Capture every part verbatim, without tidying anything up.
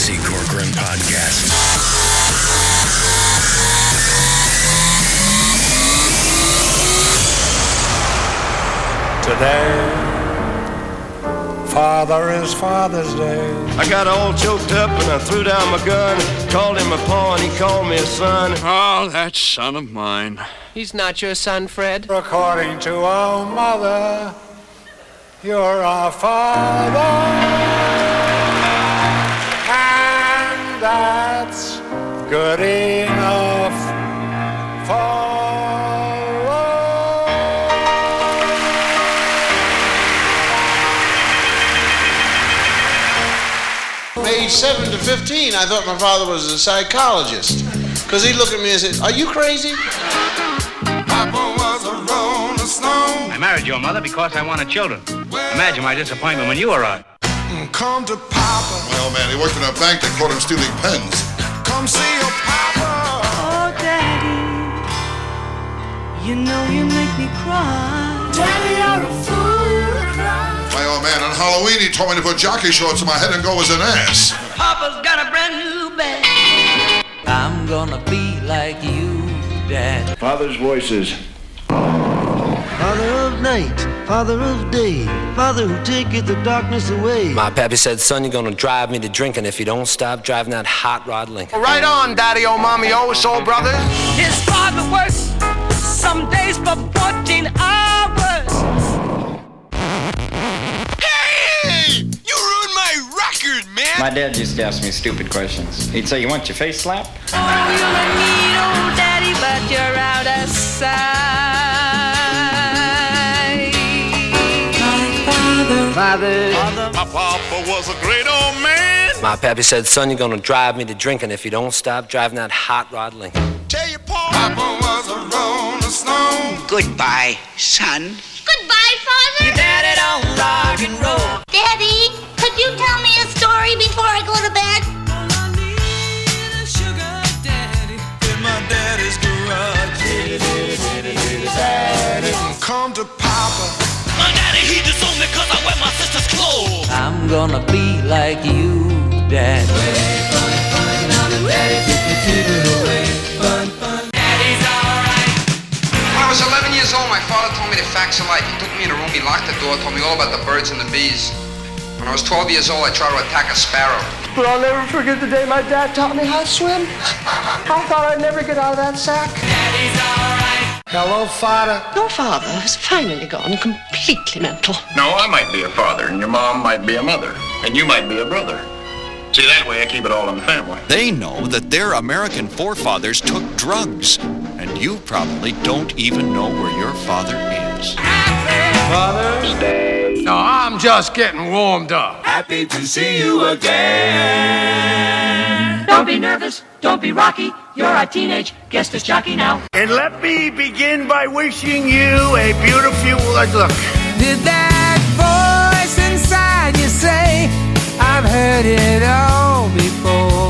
C. Corcoran Podcast. Today, Father is Father's Day. I got all choked up and I threw down my gun, called him a paw and he called me a son. Oh, that son of mine. He's not your son, Fred. According to our mother, you're our father. And that's good enough for Age seven to fifteen, I thought my father was a psychologist. Because he'd look at me and say, are you crazy? Papa was a rolling stone. I married your mother because I wanted children. Imagine my disappointment when you arrived. Come to Papa. My old man, he worked in a bank that caught him stealing pens. Come see your Papa. Oh, Daddy, you know you make me cry. Daddy, you're a fool to cry. My old man, on Halloween, he told me to put jockey shorts on my head and go as an ass. Papa's got a brand new bag. I'm gonna be like you, Dad. Father's voices. Father of night, Father of day, Father who taketh the darkness away. My pappy said, son, you're gonna drive me to drinking if you don't stop driving that hot rod Lincoln. Right on, Daddy, oh, Mommy, oh, soul brothers. His father works some days for fourteen hours. Hey! You ruined my record, man! My dad used to ask me stupid questions. He'd say, you want your face slapped? Oh, you're a neat old daddy, but you're out of sight. Father, My papa was a great old man. My pappy said, son, you're gonna drive me to drinking if you don't stop driving that hot rod Lincoln. Tell your pa. Papa was a rolling stone. Goodbye, son. Goodbye, Father. Your daddy don't rock and roll. Daddy, could you tell me a story before I go to bed? All I need is a sugar daddy. In my daddy's garage. Daddy. Come to Papa. My daddy, he disowned me cause I wear my sister's clothes. I'm gonna be like you, Dad. Daddy's alright. When I was eleven years old, my father told me the facts of life. He took me in a room, he locked the door, told me all about the birds and the bees. When I was twelve years old, I tried to attack a sparrow. But I'll never forget the day my dad taught me how to swim. I thought I'd never get out of that sack. Daddy's alright. Hello, Father. Your father has finally gone completely mental. No, I might be a father, and your mom might be a mother, and you might be a brother. See, that way I keep it all in the family. They know that their American forefathers took drugs, and you probably don't even know where your father is. Father's Day. No, I'm just getting warmed up. Happy to see you again. Don't be nervous. Don't be rocky. You're a teenage guest as jockey now. And let me begin by wishing you a beautiful look. Did that voice inside you say, I've heard it all before?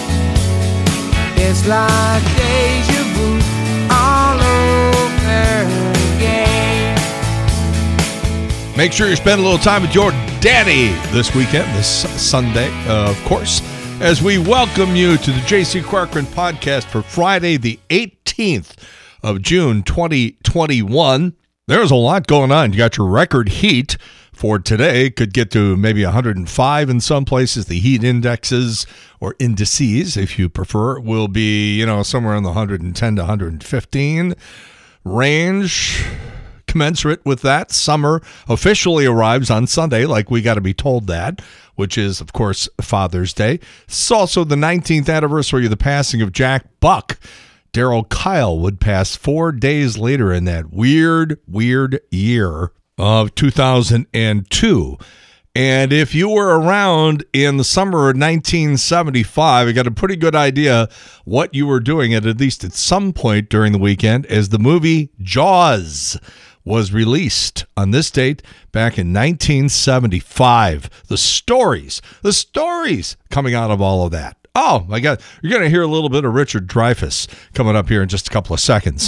It's like deja vu all over again. Make sure you spend a little time with your daddy this weekend, this Sunday, uh, of course, as we welcome you to the J C. Corcoran Podcast for Friday, the eighteenth of June, twenty twenty-one. There's a lot going on. You got your record heat for today. Could get to maybe one hundred five in some places. The heat indexes, or indices, if you prefer, will be, you know, somewhere in the one hundred ten to one hundred fifteen range. Commensurate with that, summer officially arrives on Sunday, like we got to be told that, which is, of course, Father's Day. It's also the nineteenth anniversary of the passing of Jack Buck. Darrell Kyle would pass four days later in that weird, weird year of two thousand two. And if you were around in the summer of nineteen seventy-five, I got a pretty good idea what you were doing at at least at some point during the weekend, as the movie Jaws was released on this date back in nineteen seventy-five. The stories, the stories coming out of all of that. Oh, my God. You're going to hear a little bit of Richard Dreyfuss coming up here in just a couple of seconds.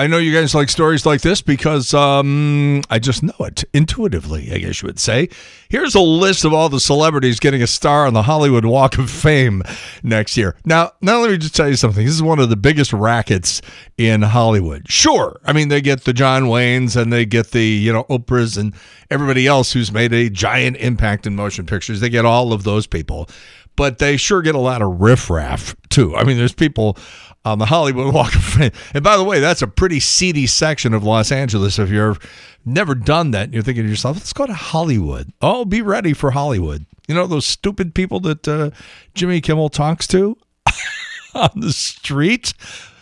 I know you guys like stories like this because um, I just know it intuitively, I guess you would say. Here's a list of all the celebrities getting a star on the Hollywood Walk of Fame next year. Now, now let me just tell you something. This is one of the biggest rackets in Hollywood. Sure, I mean, they get the John Waynes and they get the, you know, Oprahs and everybody else who's made a giant impact in motion pictures. They get all of those people. But they sure get a lot of riffraff, too. I mean, there's people on the Hollywood Walk of Fame. And by the way, that's a pretty seedy section of Los Angeles. If you've never done that, and you're thinking to yourself, let's go to Hollywood. Oh, be ready for Hollywood. You know those stupid people that uh, Jimmy Kimmel talks to on the street?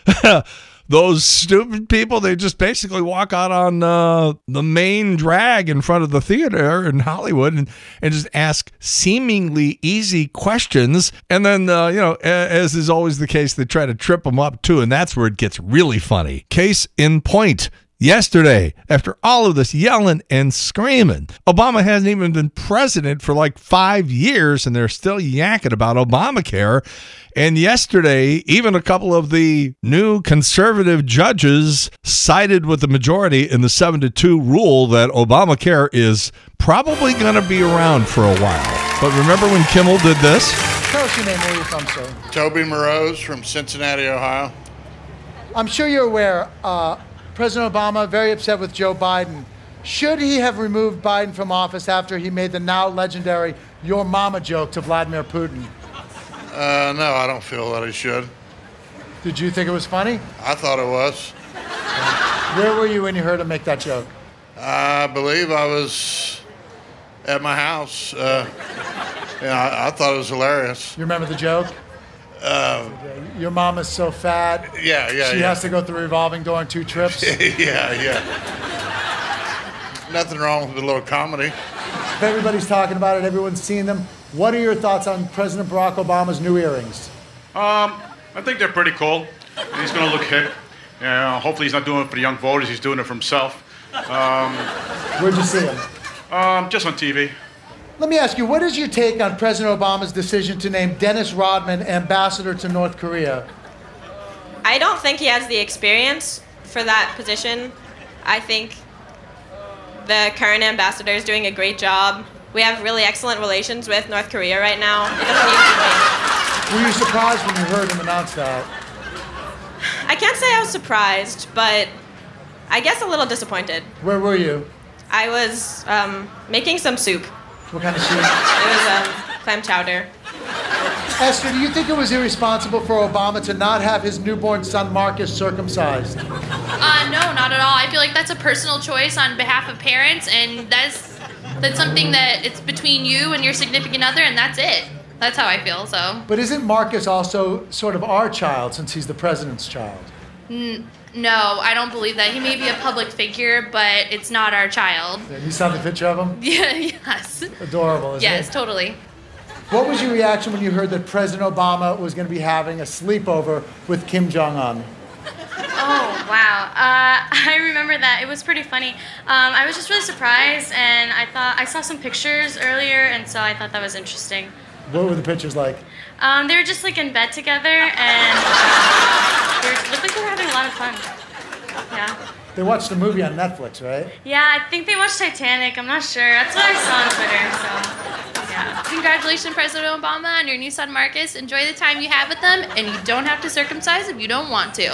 Those stupid people, they just basically walk out on uh, the main drag in front of the theater in Hollywood and, and just ask seemingly easy questions. And then, uh, you know, as is always the case, they try to trip them up too. And that's where it gets really funny. Case in point. Yesterday, after all of this yelling and screaming, Obama hasn't even been president for like five years, and they're still yakking about Obamacare. And yesterday, even a couple of the new conservative judges sided with the majority in the seven to two rule that Obamacare is probably going to be around for a while. But remember when Kimmel did this? Tell us your name, where you're from, sir. Toby Morose from Cincinnati, Ohio. I'm sure you're aware, uh, President Obama very upset with Joe Biden. Should he have removed Biden from office after he made the now legendary "your mama" joke to Vladimir Putin? Uh, no, I don't feel that he should. Did you think it was funny? I thought it was. Where were you when you heard him make that joke? I believe I was at my house. Uh, you know, I, I thought it was hilarious. You remember the joke? Uh, Your mama's so fat. Yeah, yeah, She yeah. has to go through a revolving door on two trips. yeah, yeah. Nothing wrong with a little comedy. Everybody's talking about it. Everyone's seen them. What are your thoughts on President Barack Obama's new earrings? Um, I think they're pretty cool. He's going to look hip. Yeah, hopefully he's not doing it for the young voters. He's doing it for himself. Um, Where'd you see him? Um, just on T V. Let me ask you, what is your take on President Obama's decision to name Dennis Rodman ambassador to North Korea? I don't think he has the experience for that position. I think the current ambassador is doing a great job. We have really excellent relations with North Korea right now. It doesn't need to be. Were you surprised when you heard him announce that? I can't say I was surprised, but I guess a little disappointed. Where were you? I was um, making some soup. What kind of soup? It was um, clam chowder. Esther, do you think it was irresponsible for Obama to not have his newborn son Marcus circumcised? Uh, no, not at all. I feel like that's a personal choice on behalf of parents, and that's that's something that it's between you and your significant other, and that's it. That's how I feel, so. But isn't Marcus also sort of our child since he's the president's child? N- no, I don't believe that. He may be a public figure, but it's not our child. Yeah, you saw the picture of him? Yeah, yes. Adorable, isn't yes, it? Yes, totally. What was your reaction when you heard that President Obama was going to be having a sleepover with Kim Jong-un? Oh, wow. Uh, I remember that. It was pretty funny. Um, I was just really surprised, and I thought I saw some pictures earlier, and so I thought that was interesting. What were the pictures like? Um, they were just like in bed together, and they were, looked like they were having a lot of fun. Yeah. They watched the movie on Netflix, right? Yeah, I think they watched Titanic. I'm not sure. That's what I saw on Twitter, so yeah. Congratulations, President Obama, on your new son, Marcus. Enjoy the time you have with them, and you don't have to circumcise if you don't want to.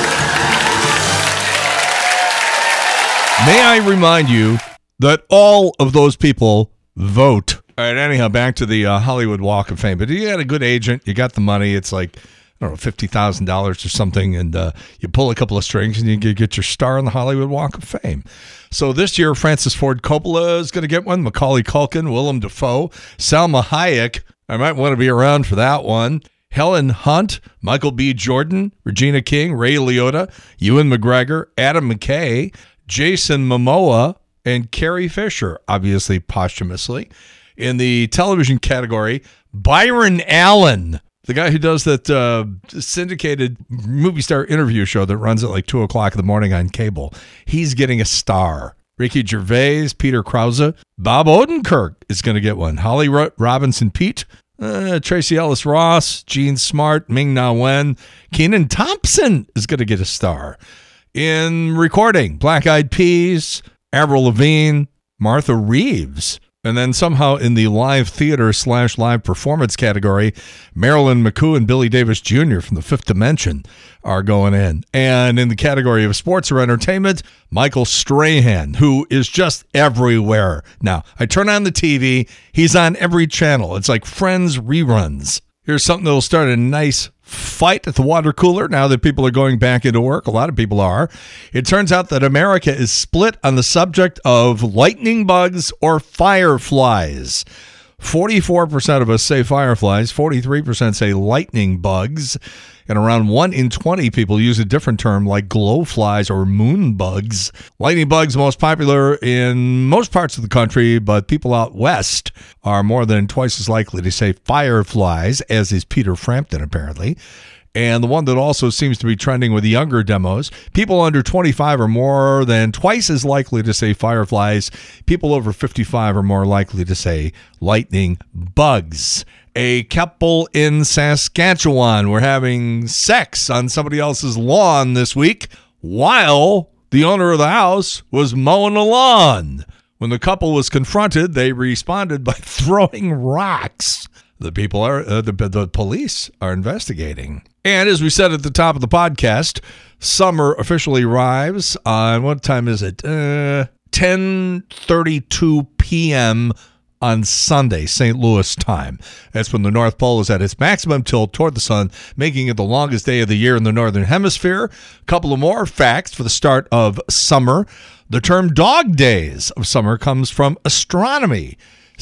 May I remind you that all of those people vote. All right, anyhow, back to the uh, Hollywood Walk of Fame. But you got a good agent, you got the money, it's like, I don't know, fifty thousand dollars or something, and uh, you pull a couple of strings and you get your star on the Hollywood Walk of Fame. So this year, Francis Ford Coppola is going to get one, Macaulay Culkin, Willem Dafoe, Salma Hayek. I might want to be around for that one. Helen Hunt, Michael B. Jordan, Regina King, Ray Liotta, Ewan McGregor, Adam McKay, Jason Momoa, and Carrie Fisher, obviously posthumously. In the television category, Byron Allen, the guy who does that uh, syndicated movie star interview show that runs at like two o'clock in the morning on cable. He's getting a star. Ricky Gervais, Peter Krause, Bob Odenkirk is going to get one. Holly Ro- Robinson Pete, uh, Tracy Ellis Ross, Gene Smart, Ming-Na Wen, Kenan Thompson is going to get a star. In recording, Black Eyed Peas, Avril Lavigne, Martha Reeves. And then somehow in the live theater slash live performance category, Marilyn McCoo and Billy Davis Junior from the Fifth Dimension are going in. And in the category of sports or entertainment, Michael Strahan, who is just everywhere. Now, I turn on the T V, he's on every channel. It's like Friends reruns. Here's something that'll start a nice fight at the water cooler now that people are going back into work. A lot of people are. It turns out that America is split on the subject of lightning bugs or fireflies. forty-four percent of us say fireflies, forty-three percent say lightning bugs, and around one in twenty people use a different term like glowflies or moon bugs. Lightning bugs most popular in most parts of the country, but people out west are more than twice as likely to say fireflies, as is Peter Frampton apparently. And the one that also seems to be trending with the younger demos, people under twenty-five are more than twice as likely to say fireflies. People over fifty-five are more likely to say lightning bugs. A couple in Saskatchewan were having sex on somebody else's lawn this week while the owner of the house was mowing the lawn. When the couple was confronted, they responded by throwing rocks. The people are uh, the, the police are investigating. And as we said at the top of the podcast, summer officially arrives on, what time is it? Uh, ten thirty-two p.m. on Sunday, Saint Louis time. That's when the North Pole is at its maximum tilt toward the sun, making it the longest day of the year in the Northern Hemisphere. A couple of more facts for the start of summer. The term dog days of summer comes from astronomy.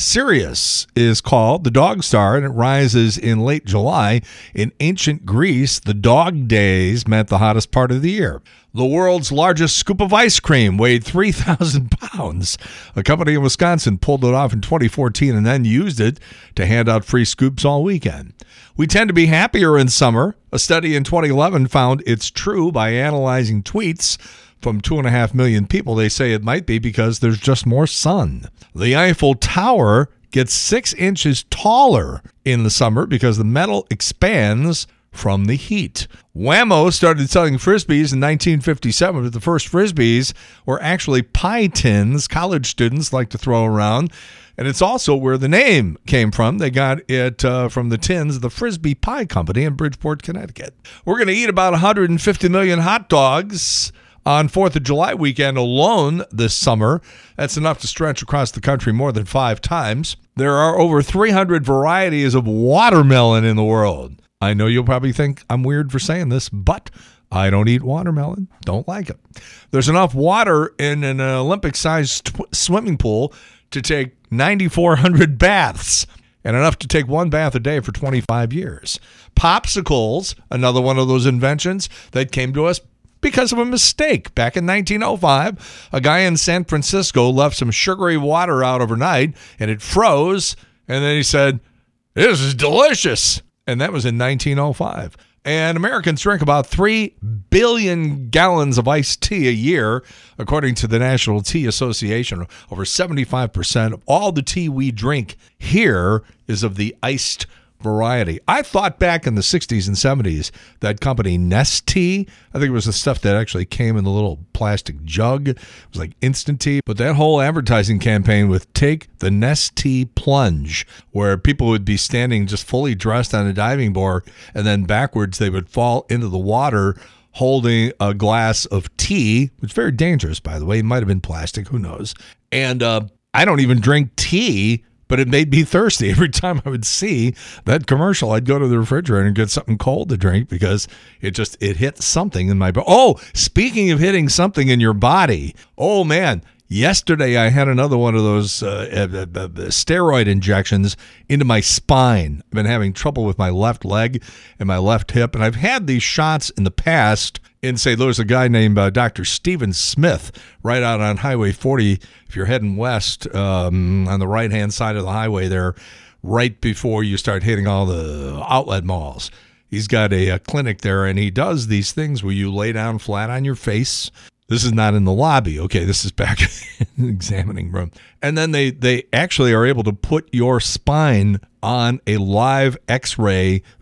Sirius is called the dog star, and it rises in late July. In ancient Greece, the dog days meant the hottest part of the year. The world's largest scoop of ice cream weighed three thousand pounds. A company in Wisconsin pulled it off in twenty fourteen and then used it to hand out free scoops all weekend. We tend to be happier in summer. A study in twenty eleven found it's true by analyzing tweets from two and a half million people. They say it might be because there's just more sun. The Eiffel Tower gets six inches taller in the summer because the metal expands from the heat. Wham-O started selling Frisbees in nineteen fifty-seven, but the first Frisbees were actually pie tins college students like to throw around. And it's also where the name came from. They got it uh, from the tins of the Frisbee Pie Company in Bridgeport, Connecticut. We're going to eat about one hundred fifty million hot dogs on fourth of July weekend alone this summer. That's enough to stretch across the country more than five times. There are over three hundred varieties of watermelon in the world. I know you'll probably think I'm weird for saying this, but I don't eat watermelon. Don't like it. There's enough water in an Olympic-sized tw- swimming pool to take nine thousand four hundred baths, and enough to take one bath a day for twenty-five years. Popsicles, another one of those inventions that came to us because of a mistake. Back in nineteen oh five, a guy in San Francisco left some sugary water out overnight, and it froze, and then he said, "This is delicious." And that was in nineteen oh five. And Americans drink about three billion gallons of iced tea a year, according to the National Tea Association. Over seventy-five percent of all the tea we drink here is of the iced variety. I thought back in the sixties and seventies, that company Nestea, I think it was the stuff that actually came in the little plastic jug. It was like instant tea. But that whole advertising campaign with Take the Nestea Plunge, where people would be standing just fully dressed on a diving board, and then backwards they would fall into the water holding a glass of tea, which is very dangerous, by the way. It might have been plastic, who knows. And uh, I don't even drink tea, but it made me thirsty. Every time I would see that commercial, I'd go to the refrigerator and get something cold to drink because it just, it hit something in my body. Oh, speaking of hitting something in your body, oh man, yesterday I had another one of those uh, uh, uh, steroid injections into my spine. I've been having trouble with my left leg and my left hip, and I've had these shots in the past in Saint Louis. A guy named uh, Doctor Stephen Smith, right out on Highway forty. If you're heading west um, on the right-hand side of the highway there, right before you start hitting all the outlet malls. He's got a, a clinic there, and he does these things where you lay down flat on your face. This is not in the lobby. Okay, this is back in the examining room. And then they, they actually are able to put your spine on a live X-ray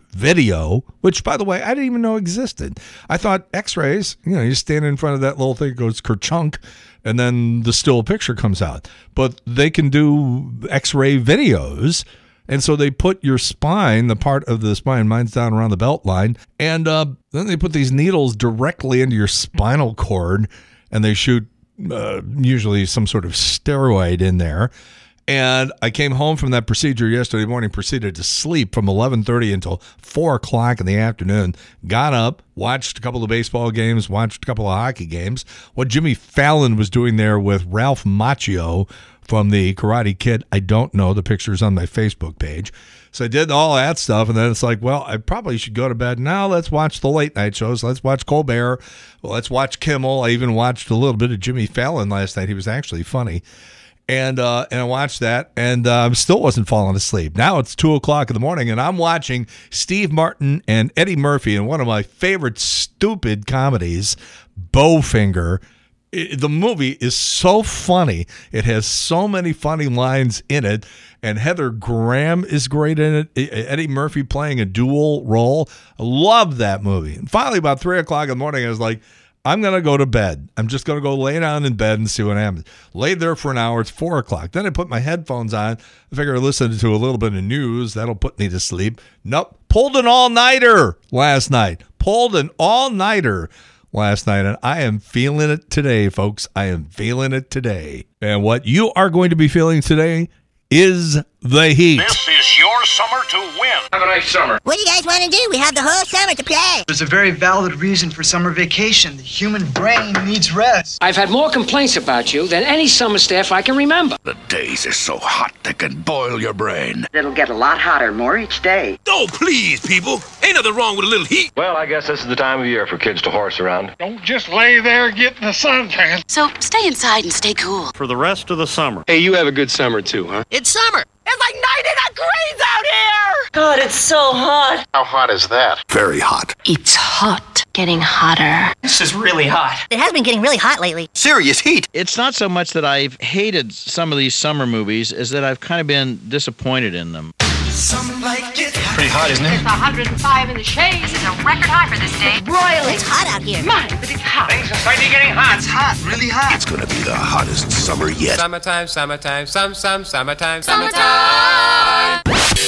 video, which, by the way, I didn't even know existed. I thought X-rays, you know, you stand in front of that little thing, it goes kerchunk, and then the still picture comes out. But they can do X-ray videos, and so they put your spine, the part of the spine, mine's down around the belt line, and uh, then they put these needles directly into your spinal cord, and they shoot uh, usually some sort of steroid in there. And I came home from that procedure yesterday morning, proceeded to sleep from eleven thirty until four o'clock in the afternoon, got up, watched a couple of baseball games, watched a couple of hockey games. What Jimmy Fallon was doing there with Ralph Macchio from the Karate Kid, I don't know. The picture's on my Facebook page. So I did all that stuff, and then it's like, well, I probably should go to bed. Now let's watch the late night shows. Let's watch Colbert. Well, let's watch Kimmel. I even watched a little bit of Jimmy Fallon last night. He was actually funny. And uh, and I watched that, and uh, still wasn't falling asleep. Now it's two o'clock in the morning, and I'm watching Steve Martin and Eddie Murphy in one of my favorite stupid comedies, Bowfinger. It, the movie is so funny. It has so many funny lines in it, and Heather Graham is great in it. Eddie Murphy playing a dual role. I love that movie. And finally, about three o'clock in the morning, I was like, I'm going to go to bed. I'm just going to go lay down in bed and see what happens. Laid there for an hour. It's four o'clock. Then I put my headphones on. I figure I listen to a little bit of news. That'll put me to sleep. Nope. Pulled an all-nighter last night. Pulled an all-nighter last night. And I am feeling it today, folks. I am feeling it today. And what you are going to be feeling today is the heat. This is your summer to win. Have a nice summer. What do you guys want to do? We have the whole summer to play. There's a very valid reason for summer vacation. The human brain needs rest. I've had more complaints about you than any summer staff I can remember. The days are so hot they can boil your brain. It'll get a lot hotter more each day. Oh, please, people. Ain't nothing wrong with a little heat. Well, I guess this is the time of year for kids to horse around. Don't just lay there getting the suntan. So stay inside and stay cool. For the rest of the summer. Hey, you have a good summer too, huh? It's summer. It's like ninety degrees out here! God, it's so hot. How hot is that? Very hot. It's hot. Getting hotter. This is really hot. It has been getting really hot lately. Serious heat. It's not so much that I've hated some of these summer movies as that I've kind of been disappointed in them. Some like it hot. Pretty hot, isn't it? It's one hundred five in the shade. This is a record high for this day. Broiling. It's hot out here. My, but it's hot. Things are starting getting hot. It's hot, really hot. It's gonna be the hottest summer yet. Summertime, summertime, some, some, summertime, summertime.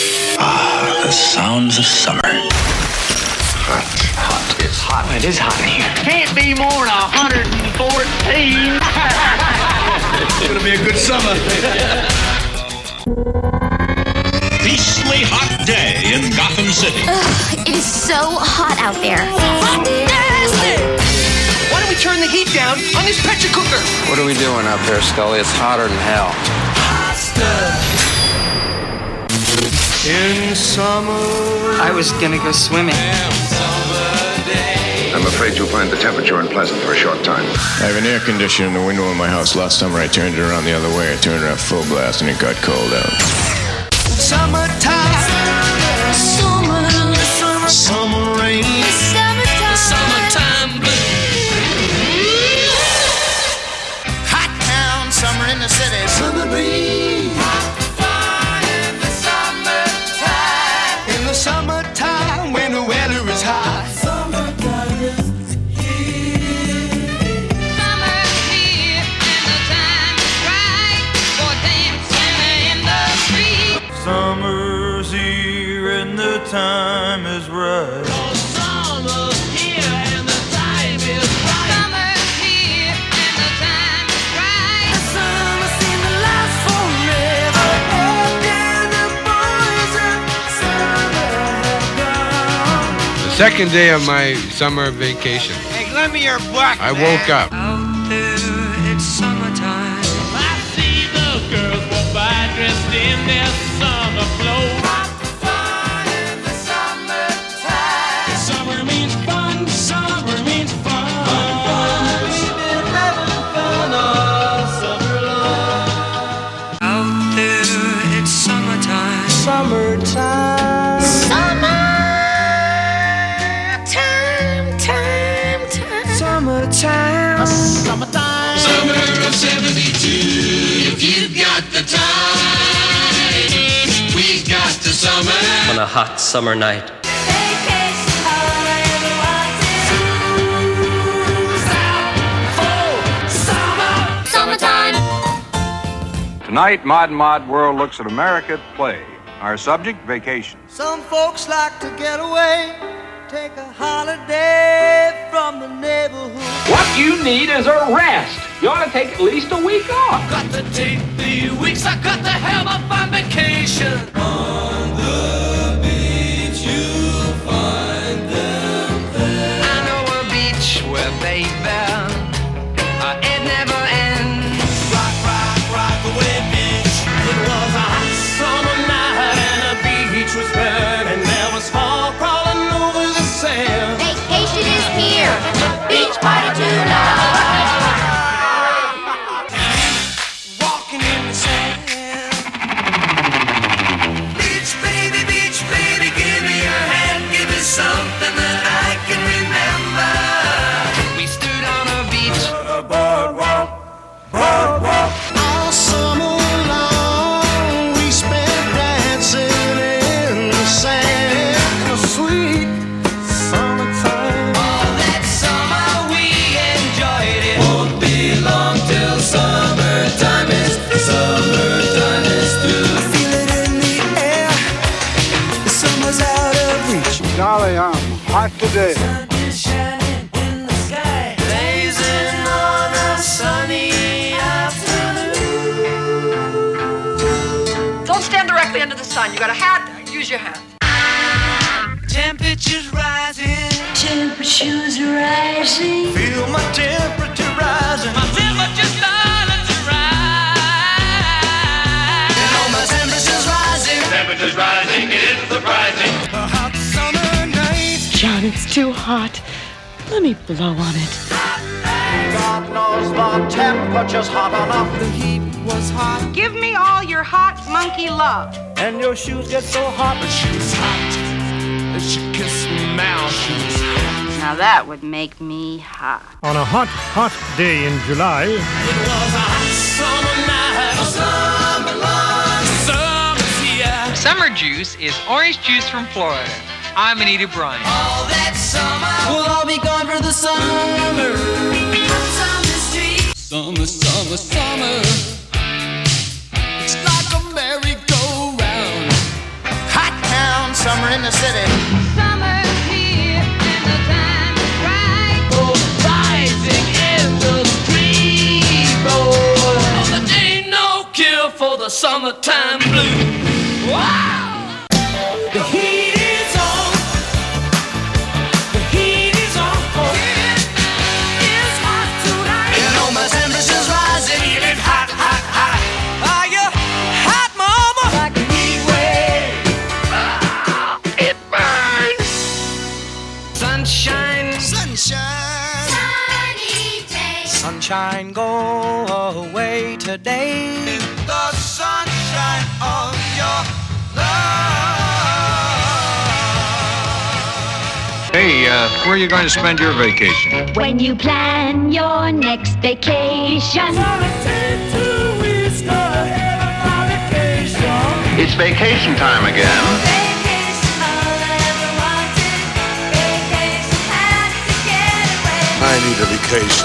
Ah, the sounds of summer. Hot. Hot. It's hot. It is hot in here. Can't be more than one hundred fourteen. It's gonna be a good summer. Beastly hot day in Gotham City. Ugh, it is so hot out there. Why don't we turn the heat down on this pressure cooker? What are we doing up there, Scully? It's hotter than hell. In summer. I was gonna go swimming. I'm afraid you'll find the temperature unpleasant for a short time. I have an air conditioner in the window in my house. Last summer I turned it around the other way. I turned it on full blast and it got cold out. Summertime. Summer, summer, Summer rain. summertime. Summertime Hot town, summer in the city. Summer breeze. In the summertime. In the summertime when the weather is hot. Summer's here and the time is right. Summer's here and the time is right. Summer's here and the time is right. The summer seems to last forever. And the boys of summer have gone. The second day of my summer vacation, Hey, lend me your buck. I woke up. Out there, it's summertime. I see those girls walk by dressed in their summer clothes. Fun in the summertime. Summer means fun. Summer means fun. Fun. We've been having fun all summer long. Out there, it's summertime. Summertime. Summer. Time, time, time. Summertime. Summertime. Summer of seventy-two. If you've got the time, we've got the summer. On a hot summer night. Tonight, Mod Mod World looks at America at play. Our subject, vacation. Some folks like to get away, take a holiday from the neighborhood. What you need is a rest. You ought to take at least a week off. Got to take the weeks, I got to have a fun vacation. On the beach, you'll find them there. I know a beach where, baby, uh, it never ends. Rock, rock, rock away, beach. It was a hot summer night and the beach was bare and there was fall crawling over the sand. Vacation is here. Beach party tonight. Walking in the sand. Beach baby, beach baby, give me your hand, give me something that I can remember. We stood on a beach, boardwalk, boardwalk. All summer long, we spent dancing in the sand. A sweet summertime. All that summer we enjoyed it. Won't be long till summertime is summertime is through. I feel it in the air. The summer's out of reach. Golly, I'm hot today. Sun is shining in the sky, blazing on a sunny afternoon. Don't stand directly under the sun. You got a hat, use your hat. Temperature's rising. Temperatures rising. Feel my temperature rising. My temperature's starting to rise. You know my temperature's rising. Temperature's rising, it is surprising. A hot summer night. John, it's too hot. Let me blow on it. God knows the temperature's hot enough. The heat was hot. Give me all your hot monkey love. And your shoes get so hot. But she was hot. And she kissed me mouth. She was hot. Now that would make me hot. On a hot, hot day in July, It was a hot summer night. Summer long. Summer's here. Summer juice is orange juice from Florida. I'm Anita Bryant. All that summer. We'll all be gone for the summer. Summer street. Summer, summer, summer. It's like a merry-go-round. Hot town, summer in the city. Summer's here and the time is right. Oh, rising in the street, boy. Oh, there ain't no cure for the summertime blues. Wow! The heat is on. The heat is on. It is hot tonight. You know my temperature's rising. Feeling hot, hot, hot. Are you hot, mama? Like a heat wave. Ah, it burns. Sunshine. Sunshine. Sunny day. Sunshine, go away today. The sunshine of your love. Hey, uh, where are you going to spend your vacation? When you plan your next vacation. It's vacation time again. I need a vacation.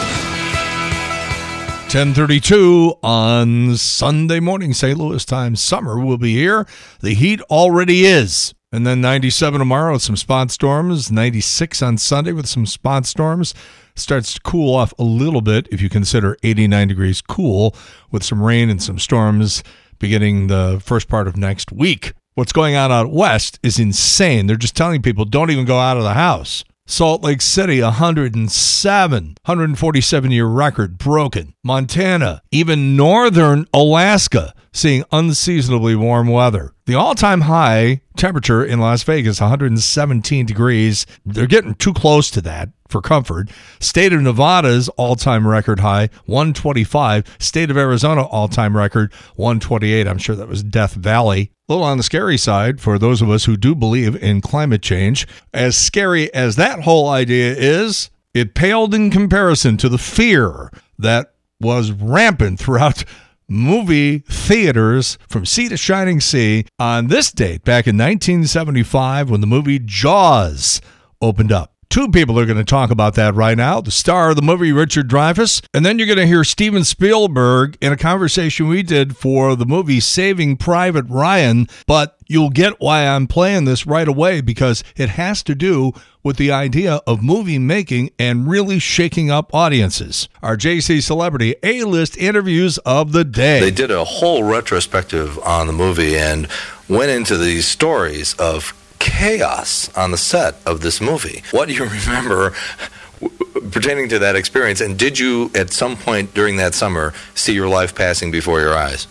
ten thirty-two on Sunday morning, Saint Louis time. Summer will be here. The heat already is. And then ninety-seven tomorrow with some spot storms. ninety-six on Sunday with some spot storms. Starts to cool off a little bit if you consider eighty-nine degrees cool with some rain and some storms beginning the first part of next week. What's going on out west is insane. They're just telling people don't even go out of the house. Salt Lake City, one hundred seven, one hundred forty-seven year record broken. Montana, even northern Alaska, seeing unseasonably warm weather. The all-time high temperature in Las Vegas, one hundred seventeen degrees. They're getting too close to that for comfort. State of Nevada's all-time record high, one twenty-five. State of Arizona all-time record, one twenty-eight. I'm sure that was Death Valley. A little on the scary side for those of us who do believe in climate change. As scary as that whole idea is, it paled in comparison to the fear that was rampant throughout movie theaters from sea to shining sea on this date back in nineteen seventy-five when the movie Jaws opened up. Two people are going to talk about that right now. The star of the movie, Richard Dreyfuss. And then you're going to hear Steven Spielberg in a conversation we did for the movie Saving Private Ryan. But you'll get why I'm playing this right away, because it has to do with the idea of movie making and really shaking up audiences. Our J C Celebrity A-list interviews of the day. They did a whole retrospective on the movie and went into these stories of chaos on the set of this movie. What do you remember pertaining to that experience, and did you at some point during that summer see your life passing before your eyes?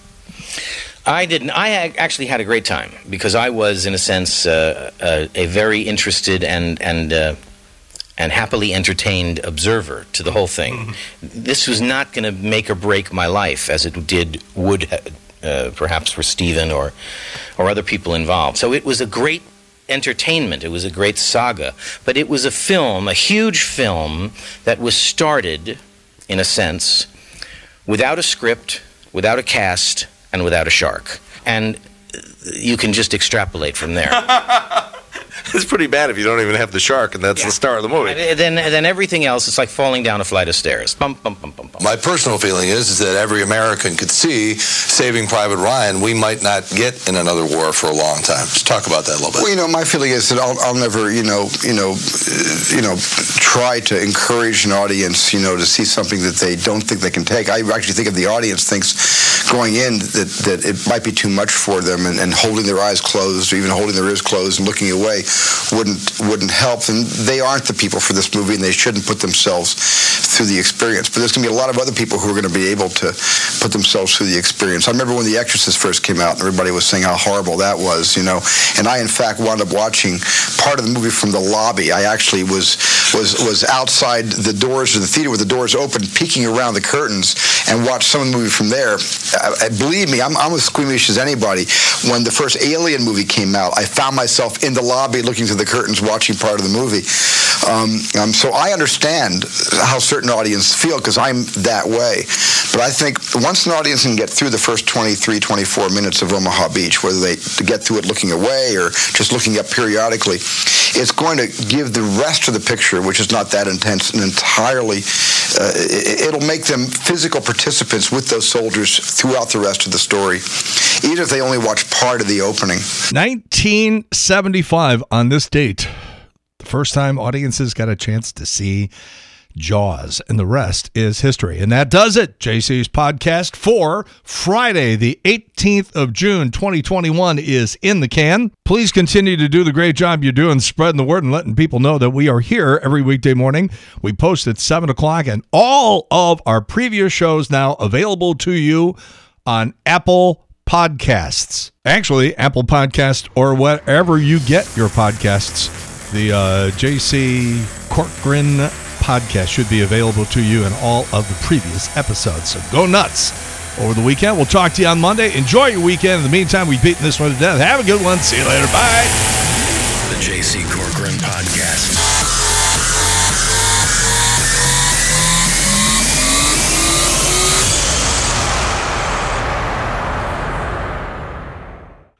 I didn't. I actually had a great time, because I was, in a sense, uh, a, a very interested and and uh, and happily entertained observer to the whole thing. Mm-hmm. This was not going to make or break my life, as it did would uh, perhaps for Stephen or or other people involved. So it was a great entertainment. It was a great saga, but it was a film, a huge film that was started, in a sense, without a script, without a cast, and without a shark. And you can just extrapolate from there. It's pretty bad if you don't even have the shark, and that's yeah. the star of the movie. And then, then everything else, it's like falling down a flight of stairs. Bum, bum, bum, bum, bum. My personal feeling is, is that every American could see Saving Private Ryan. We might not get in another war for a long time. Just talk about that a little bit. Well, you know, my feeling is that I'll, I'll never, you know, you know, uh, you know, try to encourage an audience, you know, to see something that they don't think they can take. I actually think if the audience thinks going in that, that it might be too much for them, and, and holding their eyes closed, or even holding their ears closed and looking away wouldn't wouldn't help. And they aren't the people for this movie, and they shouldn't put themselves through the experience. But there's going to be a lot of other people who are going to be able to put themselves through the experience. I remember when The Exorcist first came out, and everybody was saying how horrible that was, you know. And I, in fact, wound up watching part of the movie from the lobby. I actually was was was outside the doors of the theater with the doors open, peeking around the curtains, and watched some of the movie from there. I, I, believe me, I'm, I'm as squeamish as anybody. When the first Alien movie came out, I found myself in the lobby looking through the curtains, watching part of the movie. Um, um, so I understand how certain audiences feel, because I'm that way. But I think once an audience can get through the first twenty-three, twenty-four minutes of Omaha Beach, whether they get through it looking away or just looking up periodically, it's going to give the rest of the picture, which is not that intense, and entirely, uh, it'll make them physical participants with those soldiers throughout the rest of the story, even if they only watch part of the opening. nineteen seventy-five on this date, the first time audiences got a chance to see Jaws, and the rest is history. And that does it. J C's podcast for Friday, the eighteenth of June, twenty twenty-one is in the can. Please continue to do the great job you're doing spreading the word and letting people know that we are here every weekday morning. We post at seven o'clock, and all of our previous shows now available to you on Apple Podcasts. Actually, Apple Podcasts or wherever you get your podcasts. The uh, J C Corcoran podcast should be available to you in all of the previous episodes. So go nuts over the weekend. We'll talk to you on Monday. Enjoy your weekend. In the meantime, we've beaten this one to death. Have a good one. See you later. Bye. The J C Corcoran Podcast.